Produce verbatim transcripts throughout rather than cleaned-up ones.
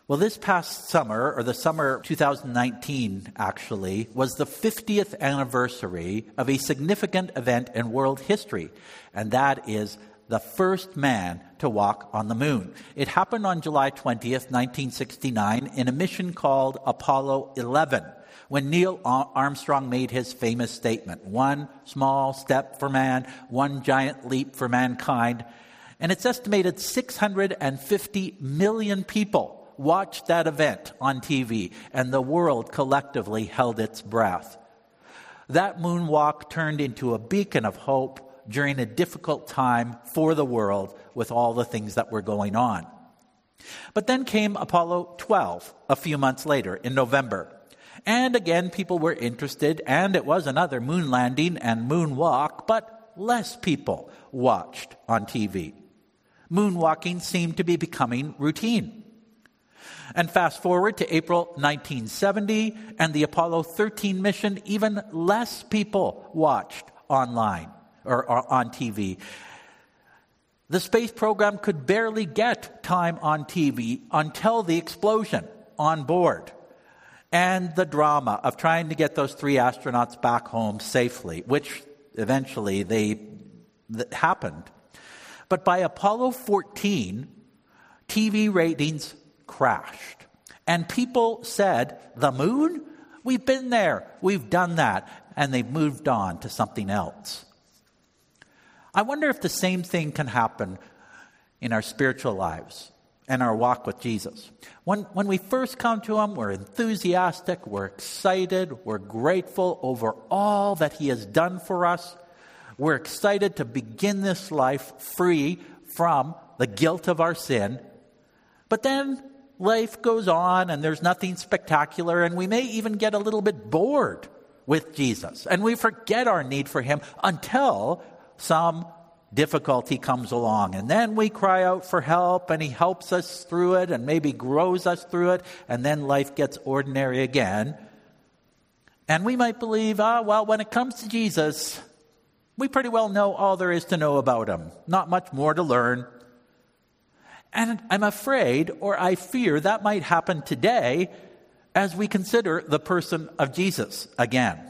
Well, this past summer, or the summer two thousand nineteen actually, was the fiftieth anniversary of a significant event in world history, and that is the first man to walk on the moon. It happened on July twentieth, nineteen sixty-nine, in a mission called Apollo eleven, when Neil Armstrong made his famous statement, "One small step for man, one giant leap for mankind." And it's estimated six hundred fifty million people watched that event on T V, and the world collectively held its breath. That moonwalk turned into a beacon of hope during a difficult time for the world with all the things that were going on. But then came Apollo twelve a few months later in November. And again, people were interested, and it was another moon landing and moonwalk, but less people watched on T V. Moonwalking seemed to be becoming routine. And fast forward to April nineteen seventy, and the Apollo thirteen mission, even less people watched online or, or on T V. The space program could barely get time on T V until the explosion on board and the drama of trying to get those three astronauts back home safely, which eventually they that happened. But by Apollo fourteen, T V ratings crashed. And people said, "The moon? We've been there. We've done that." And they moved on to something else. I wonder if the same thing can happen in our spiritual lives and our walk with Jesus. When, when we first come to Him, we're enthusiastic, we're excited, we're grateful over all that He has done for us. We're excited to begin this life free from the guilt of our sin. But then life goes on and there's nothing spectacular, and we may even get a little bit bored with Jesus. And we forget our need for Him until some difficulty comes along. And then we cry out for help, and He helps us through it and maybe grows us through it. And then life gets ordinary again. And we might believe, ah, well, when it comes to Jesus, we pretty well know all there is to know about Him. Not much more to learn. And I'm afraid, or I fear, that might happen today as we consider the person of Jesus again.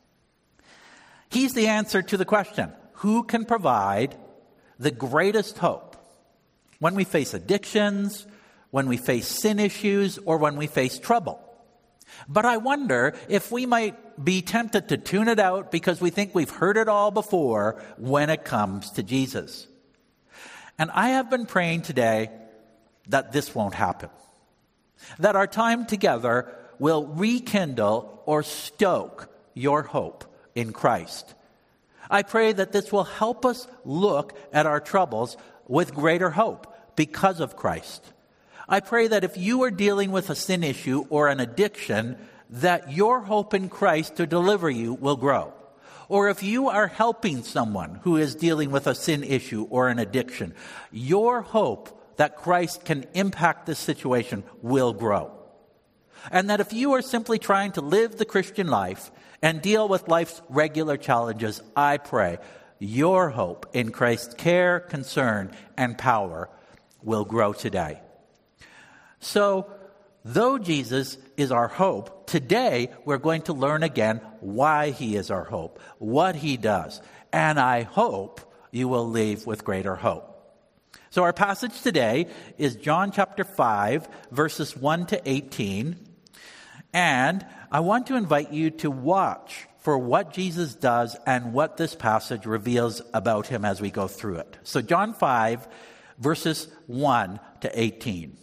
He's the answer to the question, who can provide the greatest hope when we face addictions, when we face sin issues, or when we face trouble? But I wonder if we might be tempted to tune it out because we think we've heard it all before when it comes to Jesus. And I have been praying today that this won't happen. That our time together will rekindle or stoke your hope in Christ. I pray that this will help us look at our troubles with greater hope because of Christ. I pray that if you are dealing with a sin issue or an addiction, that your hope in Christ to deliver you will grow. Or if you are helping someone who is dealing with a sin issue or an addiction, your hope that Christ can impact this situation will grow. And that if you are simply trying to live the Christian life and deal with life's regular challenges, I pray your hope in Christ's care, concern, and power will grow today. So, though Jesus is our hope, today we're going to learn again why He is our hope, what He does, and I hope you will leave with greater hope. So our passage today is John chapter five, verses one to eighteen, and I want to invite you to watch for what Jesus does and what this passage reveals about Him as we go through it. So John five, verses one to eighteen.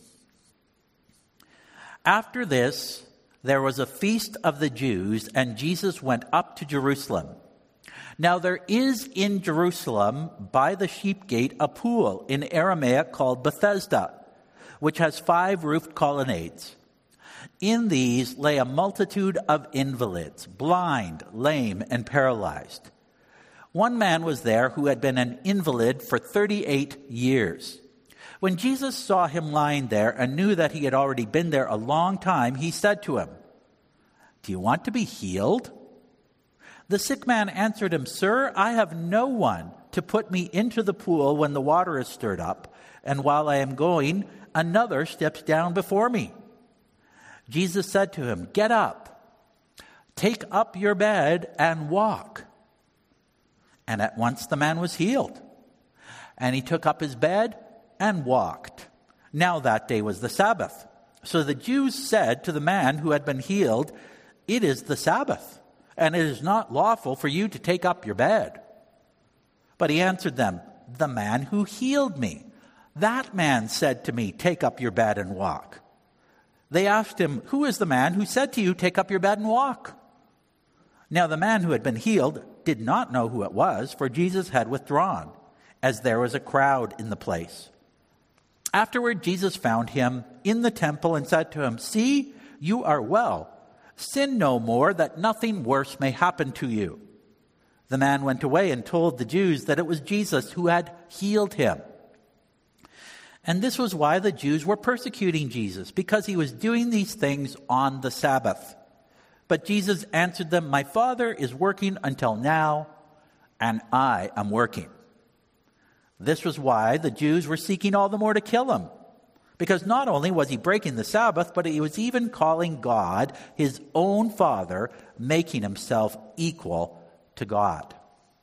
After this, there was a feast of the Jews, and Jesus went up to Jerusalem. Now there is in Jerusalem by the sheep gate a pool in Aramaic called Bethesda, which has five roofed colonnades. In these lay a multitude of invalids, blind, lame, and paralyzed. One man was there who had been an invalid for thirty-eight years. When Jesus saw him lying there and knew that he had already been there a long time, he said to him, "Do you want to be healed?" The sick man answered him, "Sir, I have no one to put me into the pool when the water is stirred up, and while I am going, another steps down before me." Jesus said to him, "Get up, take up your bed and walk." And at once the man was healed. And he took up his bed and walked. Now that day was the Sabbath. So the Jews said to the man who had been healed, "It is the Sabbath, and it is not lawful for you to take up your bed." But he answered them, "The man who healed me, that man said to me, 'Take up your bed and walk.'" They asked him, "Who is the man who said to you, 'Take up your bed and walk'?" Now the man who had been healed did not know who it was, for Jesus had withdrawn, as there was a crowd in the place. Afterward, Jesus found him in the temple and said to him, "See, you are well. Sin no more, that nothing worse may happen to you." The man went away and told the Jews that it was Jesus who had healed him. And this was why the Jews were persecuting Jesus, because he was doing these things on the Sabbath. But Jesus answered them, "My Father is working until now, and I am working." This was why the Jews were seeking all the more to kill him, because not only was he breaking the Sabbath, but he was even calling God his own Father, making himself equal to God.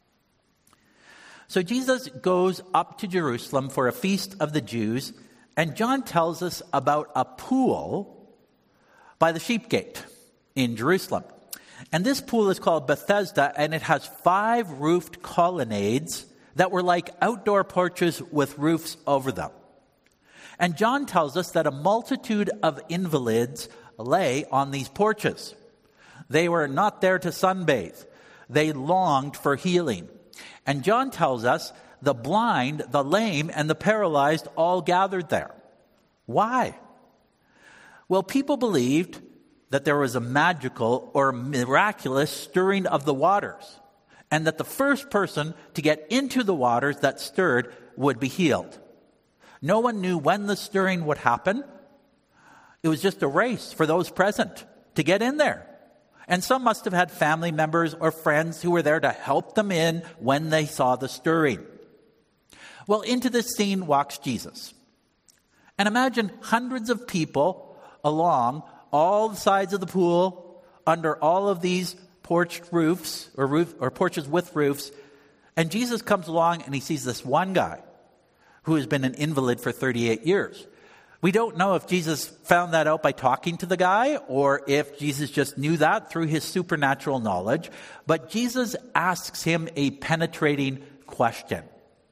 So Jesus goes up to Jerusalem for a feast of the Jews, and John tells us about a pool by the sheep gate in Jerusalem. And this pool is called Bethesda, and it has five roofed colonnades that were like outdoor porches with roofs over them. And John tells us that a multitude of invalids lay on these porches. They were not there to sunbathe. They longed for healing. And John tells us the blind, the lame, and the paralyzed all gathered there. Why? Well, people believed that there was a magical or miraculous stirring of the waters, and that the first person to get into the waters that stirred would be healed. No one knew when the stirring would happen. It was just a race for those present to get in there. And some must have had family members or friends who were there to help them in when they saw the stirring. Well, into this scene walks Jesus. And imagine hundreds of people along all the sides of the pool, under all of these porched roofs or roof or porches with roofs. And Jesus comes along and he sees this one guy who has been an invalid for thirty-eight years. We don't know if Jesus found that out by talking to the guy or if Jesus just knew that through his supernatural knowledge. But Jesus asks him a penetrating question.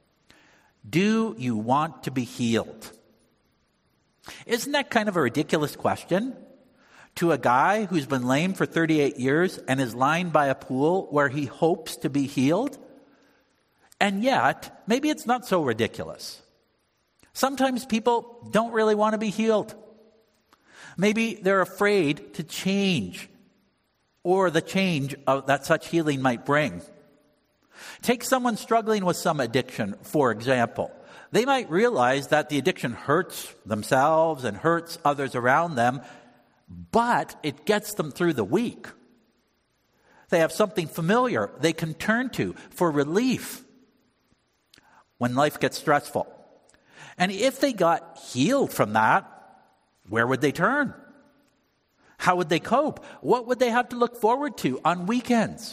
Do you want to be healed? Isn't that kind of a ridiculous question? To a guy who's been lame for thirty-eight years and is lying by a pool where he hopes to be healed? And yet, maybe it's not so ridiculous. Sometimes people don't really want to be healed. Maybe they're afraid to change, or the change of, that such healing might bring. Take someone struggling with some addiction, for example. They might realize that the addiction hurts themselves and hurts others around them, but it gets them through the week. They have something familiar they can turn to for relief when life gets stressful. And if they got healed from that, where would they turn? How would they cope? What would they have to look forward to on weekends?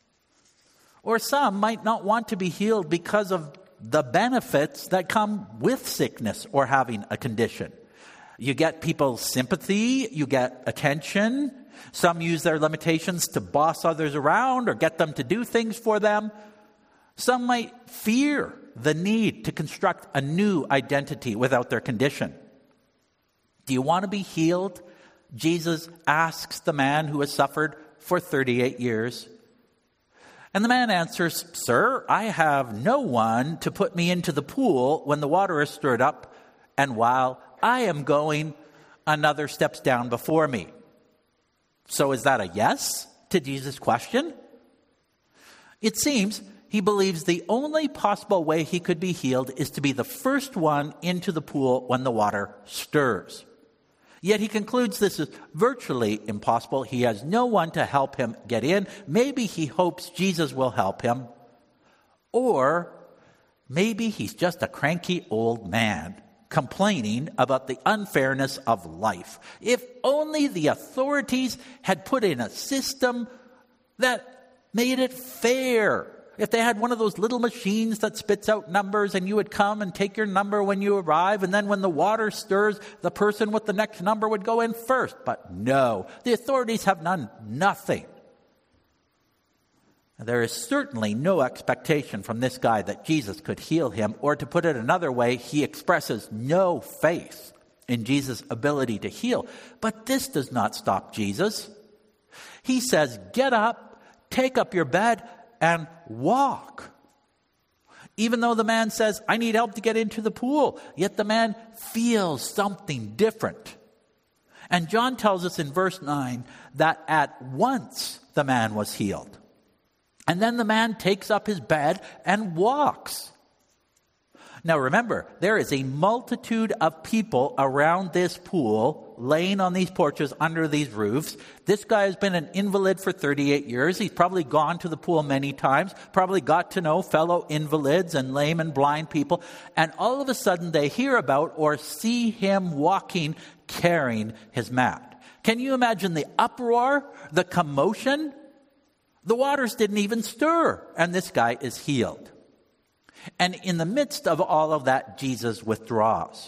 Or some might not want to be healed because of the benefits that come with sickness or having a condition. You get people's sympathy, you get attention. Some use their limitations to boss others around or get them to do things for them. Some might fear the need to construct a new identity without their condition. Do you want to be healed? Jesus asks the man who has suffered for thirty-eight years. And the man answers, "Sir, I have no one to put me into the pool when the water is stirred up, and while I am going, another steps down before me." So is that a yes to Jesus' question? It seems he believes the only possible way he could be healed is to be the first one into the pool when the water stirs. Yet he concludes this is virtually impossible. He has no one to help him get in. Maybe he hopes Jesus will help him. Or maybe he's just a cranky old man complaining about the unfairness of life. If only the authorities had put in a system that made it fair. If they had one of those little machines that spits out numbers and you would come and take your number when you arrive, and then when the water stirs, the person with the next number would go in first. But no, the authorities have done nothing. There is certainly no expectation from this guy that Jesus could heal him, or to put it another way, he expresses no faith in Jesus' ability to heal. But this does not stop Jesus. He says, get up, take up your bed, and walk. Even though the man says, I need help to get into the pool, yet the man feels something different. And John tells us in verse nine that at once the man was healed. And then the man takes up his bed and walks. Now remember, there is a multitude of people around this pool, laying on these porches under these roofs. This guy has been an invalid for thirty-eight years. He's probably gone to the pool many times, probably got to know fellow invalids and lame and blind people. And all of a sudden they hear about or see him walking, carrying his mat. Can you imagine the uproar, the commotion? The waters didn't even stir, and this guy is healed. And in the midst of all of that, Jesus withdraws.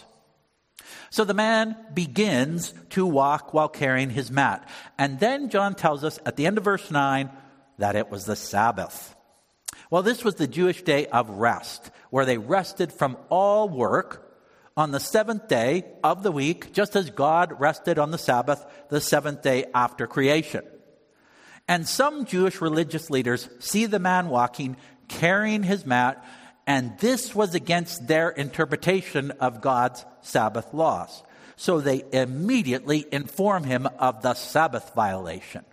So the man begins to walk while carrying his mat. And then John tells us at the end of verse nine that it was the Sabbath. Well, this was the Jewish day of rest, where they rested from all work on the seventh day of the week, just as God rested on the Sabbath, the seventh day after creation. And some Jewish religious leaders see the man walking, carrying his mat, and this was against their interpretation of God's Sabbath laws. So they immediately inform him of the Sabbath violation.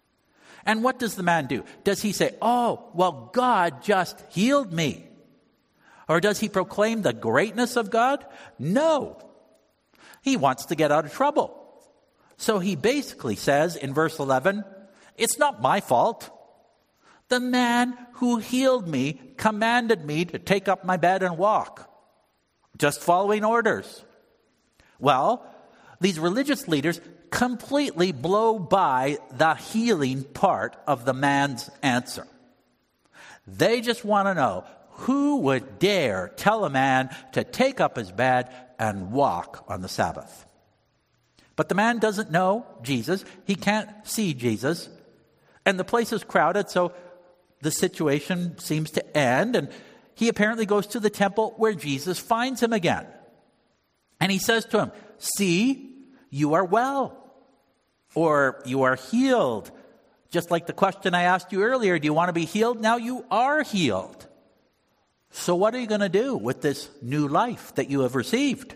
And what does the man do? Does he say, oh, well, God just healed me? Or does he proclaim the greatness of God? No. He wants to get out of trouble. So he basically says in verse eleven, it's not my fault. The man who healed me commanded me to take up my bed and walk. Just following orders. Well, these religious leaders completely blow by the healing part of the man's answer. They just want to know, who would dare tell a man to take up his bed and walk on the Sabbath? But the man doesn't know Jesus. He can't see Jesus. And the place is crowded, so the situation seems to end. And he apparently goes to the temple where Jesus finds him again. And he says to him, see, you are well. Or you are healed. Just like the question I asked you earlier, do you want to be healed? Now you are healed. So what are you going to do with this new life that you have received?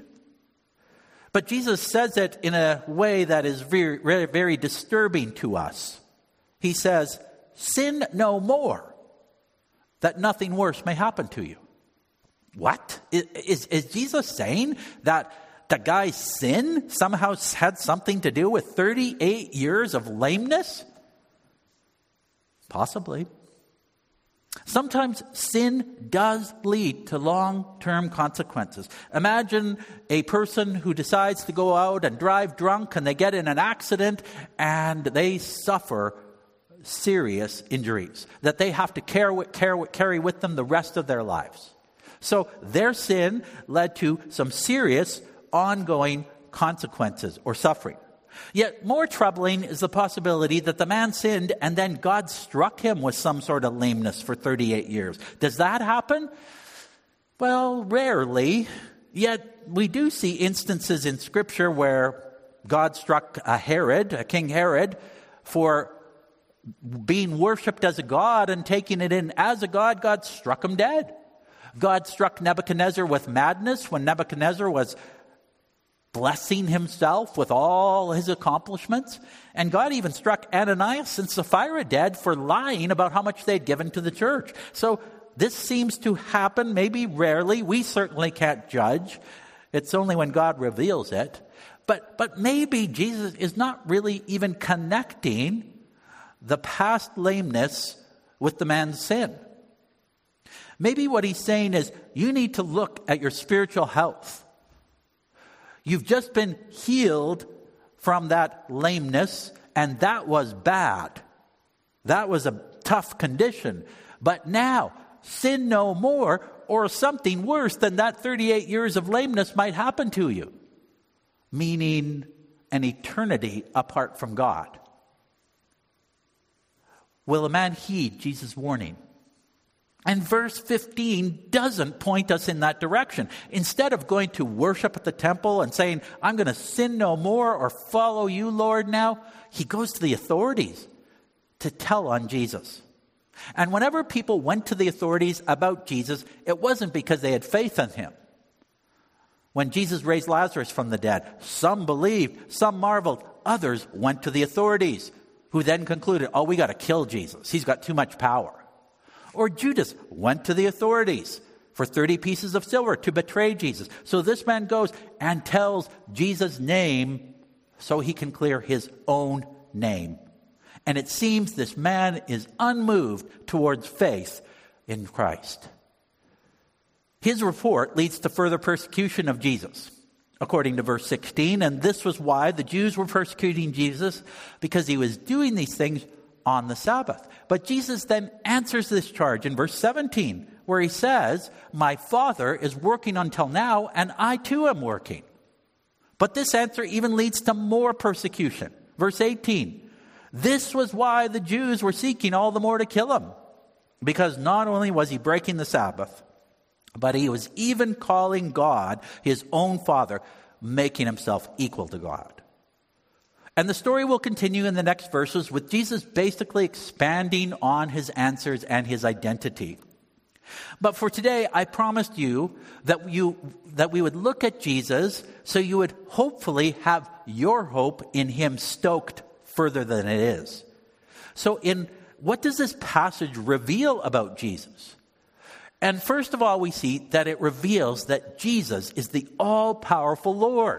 But Jesus says it in a way that is very, very, very disturbing to us. He says, sin no more, that nothing worse may happen to you. What? Is, is Jesus saying that the guy's sin somehow had something to do with thirty-eight years of lameness? Possibly. Sometimes sin does lead to long-term consequences. Imagine a person who decides to go out and drive drunk, and they get in an accident and they suffer serious injuries that they have to carry, carry, carry with them the rest of their lives. So their sin led to some serious ongoing consequences or suffering. Yet more troubling is the possibility that the man sinned and then God struck him with some sort of lameness for thirty-eight years. Does that happen? Well, rarely. Yet we do see instances in Scripture where God struck a Herod, a King Herod, for being worshipped as a god and taking it in as a god. God struck him dead. God struck Nebuchadnezzar with madness when Nebuchadnezzar was blessing himself with all his accomplishments. And God even struck Ananias and Sapphira dead for lying about how much they'd given to the church. So this seems to happen, maybe rarely. We certainly can't judge. It's only when God reveals it. But, but maybe Jesus is not really even connecting the past lameness with the man's sin. Maybe what he's saying is, you need to look at your spiritual health. You've just been healed from that lameness, and that was bad. That was a tough condition. But now, sin no more, or something worse than that thirty-eight years of lameness might happen to you. Meaning an eternity apart from God. Will a man heed Jesus' warning? And verse fifteen doesn't point us in that direction. Instead of going to worship at the temple and saying, I'm going to sin no more or follow you, Lord, now, he goes to the authorities to tell on Jesus. And whenever people went to the authorities about Jesus, it wasn't because they had faith in him. When Jesus raised Lazarus from the dead, some believed, some marveled, others went to the authorities, who then concluded, oh, we got to kill Jesus. He's got too much power. Or Judas went to the authorities for thirty pieces of silver to betray Jesus. So this man goes and tells Jesus' name so he can clear his own name. And it seems this man is unmoved towards faith in Christ. His report leads to further persecution of Jesus, according to verse sixteen. And this was why the Jews were persecuting Jesus, because he was doing these things on the Sabbath. But Jesus then answers this charge in verse seventeen, where he says, my Father is working until now, and I too am working. But this answer even leads to more persecution. Verse eighteen, this was why the Jews were seeking all the more to kill him, because not only was he breaking the Sabbath, but he was even calling God his own Father, making himself equal to God. And the story will continue in the next verses with Jesus basically expanding on his answers and his identity. But for today, I promised you that you that we would look at Jesus so you would hopefully have your hope in him stoked further than it is. So in what does this passage reveal about Jesus? And first of all, we see that it reveals that Jesus is the all-powerful Lord.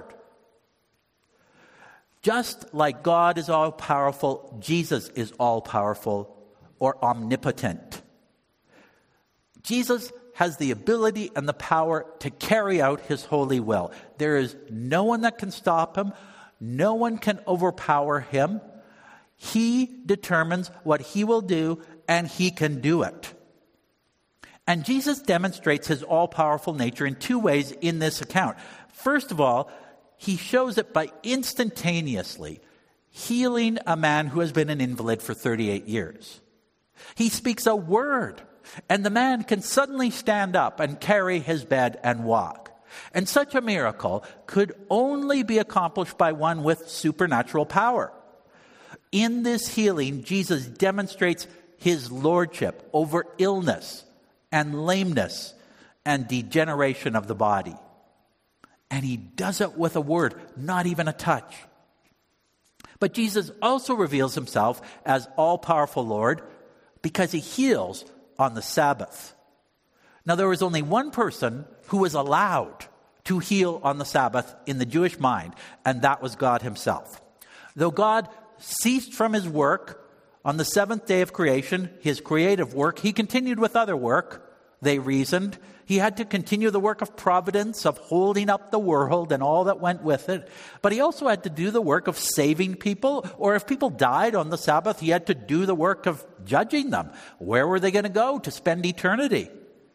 Just like God is all-powerful, Jesus is all-powerful or omnipotent. Jesus has the ability and the power to carry out his holy will. There is no one that can stop him. No one can overpower him. He determines what he will do, and he can do it. And Jesus demonstrates his all-powerful nature in two ways in this account. First of all, he shows it by instantaneously healing a man who has been an invalid for thirty-eight years. He speaks a word, and the man can suddenly stand up and carry his bed and walk. And such a miracle could only be accomplished by one with supernatural power. In this healing, Jesus demonstrates his lordship over illness and lameness and degeneration of the body. And he does it with a word, not even a touch. But Jesus also reveals himself as all-powerful Lord because he heals on the Sabbath. Now, there was only one person who was allowed to heal on the Sabbath in the Jewish mind, and that was God himself. Though God ceased from his work on the seventh day of creation, his creative work, he continued with other work, they reasoned. He had to continue the work of providence, of holding up the world and all that went with it. But he also had to do the work of saving people, or if people died on the Sabbath, he had to do the work of judging them. Where were they going to go to spend eternity?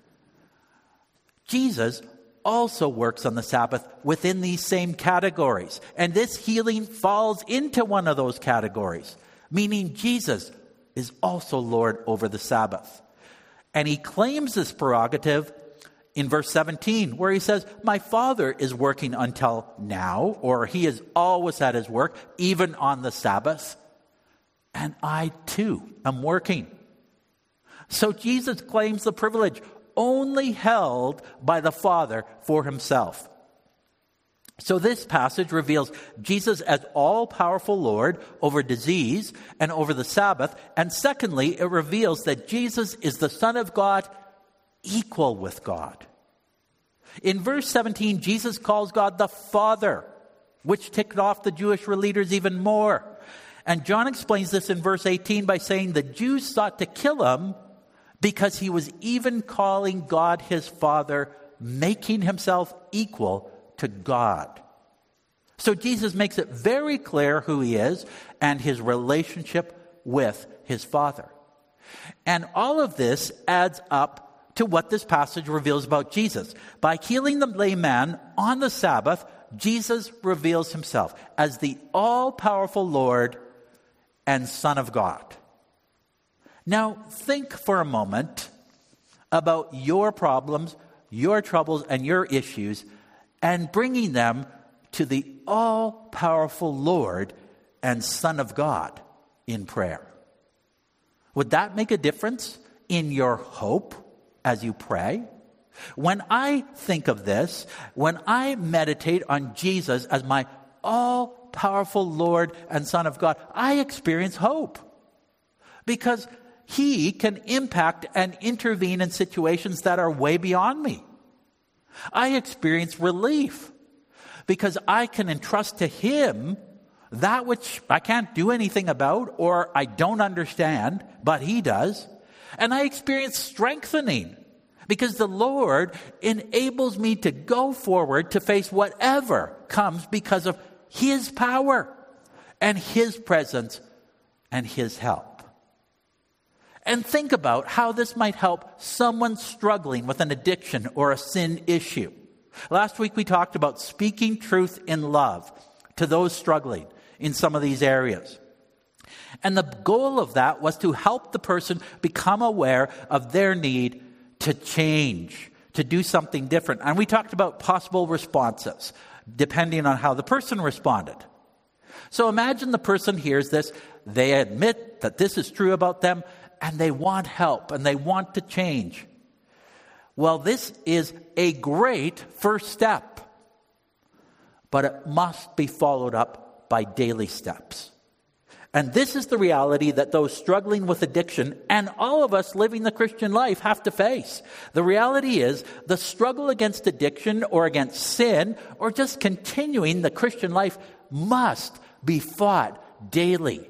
Jesus also works on the Sabbath within these same categories. And this healing falls into one of those categories, meaning Jesus is also Lord over the Sabbath. And he claims this prerogative in verse seventeen, where he says, my Father is working until now, or he is always at his work, even on the Sabbath. And I too am working. So Jesus claims the privilege only held by the Father for himself. So this passage reveals Jesus as all-powerful Lord over disease and over the Sabbath. And secondly, it reveals that Jesus is the Son of God, equal with God. In verse seventeen, Jesus calls God the Father, which ticked off the Jewish leaders even more. And John explains this in verse eighteen by saying the Jews sought to kill him because he was even calling God his Father, making himself equal to God. So Jesus makes it very clear who he is and his relationship with his Father. And all of this adds up to what this passage reveals about Jesus. By healing the lame man on the Sabbath, Jesus reveals himself as the all-powerful Lord and Son of God. Now, think for a moment about your problems, your troubles, and your issues, and bringing them to the all-powerful Lord and Son of God in prayer. Would that make a difference in your hope as you pray? When I think of this, when I meditate on Jesus as my all-powerful Lord and Son of God, I experience hope. Because he can impact and intervene in situations that are way beyond me. I experience relief because I can entrust to him that which I can't do anything about or I don't understand, but he does. And I experience strengthening because the Lord enables me to go forward to face whatever comes because of his power and his presence and his help. And think about how this might help someone struggling with an addiction or a sin issue. Last week we talked about speaking truth in love to those struggling in some of these areas. And the goal of that was to help the person become aware of their need to change, to do something different. And we talked about possible responses, depending on how the person responded. So imagine the person hears this, they admit that this is true about them, and they want help, and they want to change. Well, this is a great first step, but it must be followed up by daily steps. And this is the reality that those struggling with addiction and all of us living the Christian life have to face. The reality is the struggle against addiction or against sin or just continuing the Christian life must be fought daily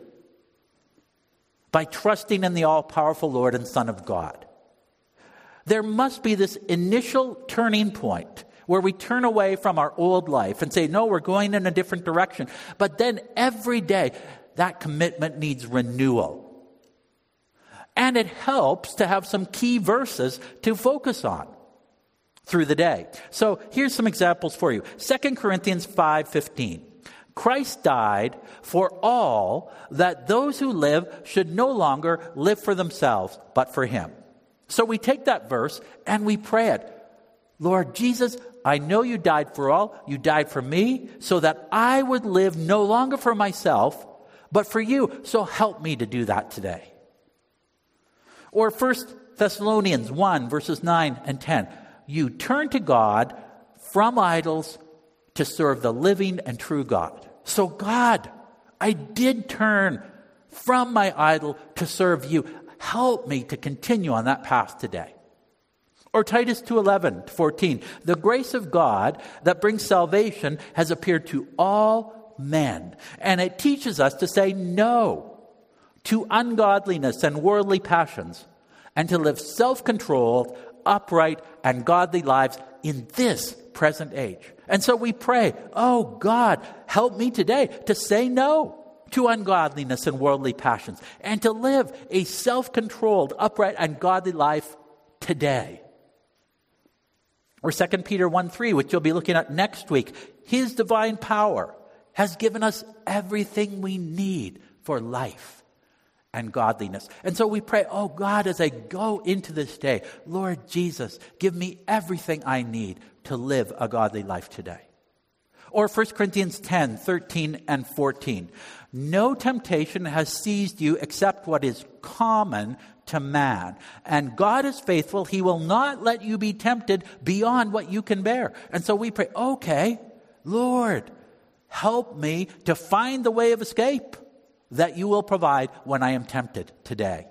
by trusting in the all-powerful Lord and Son of God. There must be this initial turning point where we turn away from our old life and say, no, we're going in a different direction. But then every day, that commitment needs renewal. And it helps to have some key verses to focus on through the day. So here's some examples for you. Second Corinthians five fifteen. Christ died for all, that those who live should no longer live for themselves, but for him. So we take that verse and we pray it. Lord Jesus, I know you died for all. You died for me so that I would live no longer for myself, but for you. So help me to do that today. Or First Thessalonians one, verses nine and ten. You turn to God from idols to serve the living and true God. So God, I did turn from my idol to serve you. Help me to continue on that path today. Or Titus two eleven to fourteen. The grace of God that brings salvation has appeared to all men. And it teaches us to say no to ungodliness and worldly passions and to live self-controlled, upright, and godly lives in this present age. And so we pray, oh God, help me today to say no to ungodliness and worldly passions and to live a self-controlled, upright, and godly life today. Or Second Peter one three, which you'll be looking at next week. His divine power has given us everything we need for life and godliness. And so we pray, oh God, as I go into this day, Lord Jesus, give me everything I need to live a godly life today. Or First Corinthians ten, thirteen and fourteen. No temptation has seized you except what is common to man. And God is faithful. He will not let you be tempted beyond what you can bear. And so we pray, okay, Lord, help me to find the way of escape that you will provide when I am tempted today.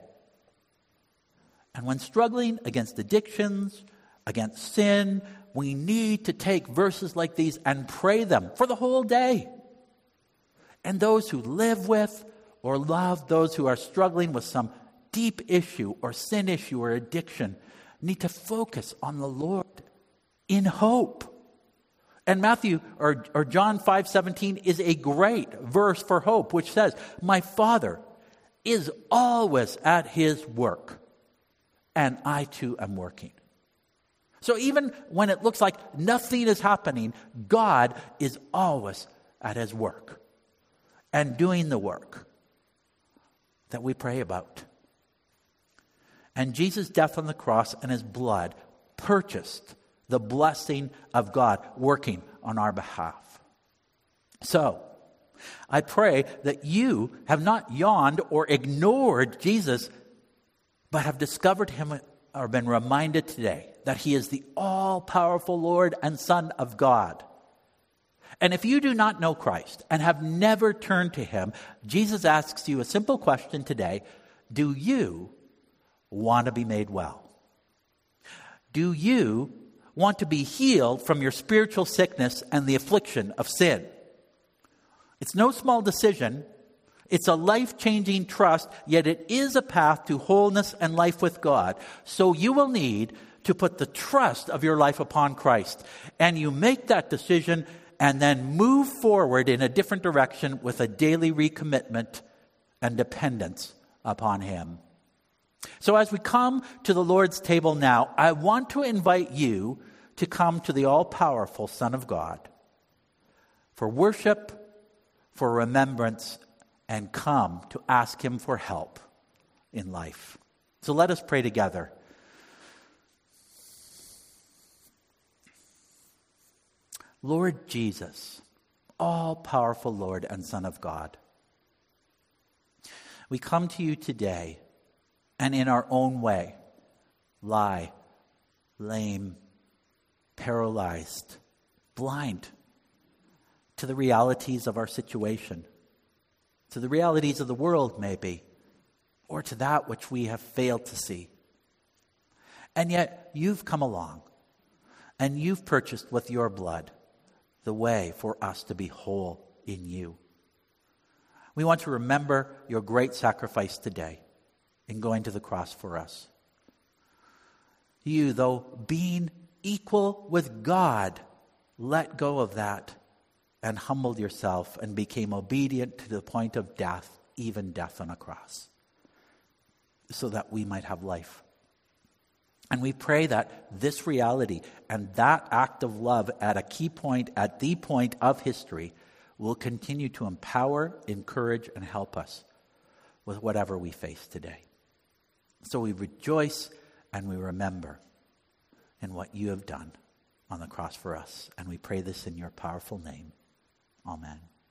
And when struggling against addictions, against sin, we need to take verses like these and pray them for the whole day. And those who live with or love those who are struggling with some deep issue or sin issue or addiction need to focus on the Lord in hope. And Matthew or, or John five seventeen is a great verse for hope, which says, my Father is always at his work, and I too am working. So even when it looks like nothing is happening, God is always at his work and doing the work that we pray about. And Jesus' death on the cross and his blood purchased the blessing of God working on our behalf. So, I pray that you have not yawned or ignored Jesus, but have discovered him or been reminded today that he is the all-powerful Lord and Son of God. And if you do not know Christ and have never turned to him, Jesus asks you a simple question today. Do you want to be made well? Do you want to be healed from your spiritual sickness and the affliction of sin? It's no small decision. It's a life-changing trust, yet it is a path to wholeness and life with God. So you will need to put the trust of your life upon Christ. And you make that decision and then move forward in a different direction with a daily recommitment and dependence upon him. So as we come to the Lord's table now, I want to invite you to come to the all-powerful Son of God for worship, for remembrance, and come to ask him for help in life. So let us pray together. Lord Jesus, all-powerful Lord and Son of God, we come to you today and in our own way, lie, lame, paralyzed, blind to the realities of our situation, to the realities of the world maybe, or to that which we have failed to see. And yet you've come along and you've purchased with your blood the way for us to be whole in you. We want to remember your great sacrifice today in going to the cross for us. You, though being equal with God, let go of that and humbled yourself and became obedient to the point of death, even death on a cross, so that we might have life. And we pray that this reality and that act of love at a key point, at the point of history, will continue to empower, encourage, and help us with whatever we face today. So we rejoice and we remember in what you have done on the cross for us. And we pray this in your powerful name. Amen.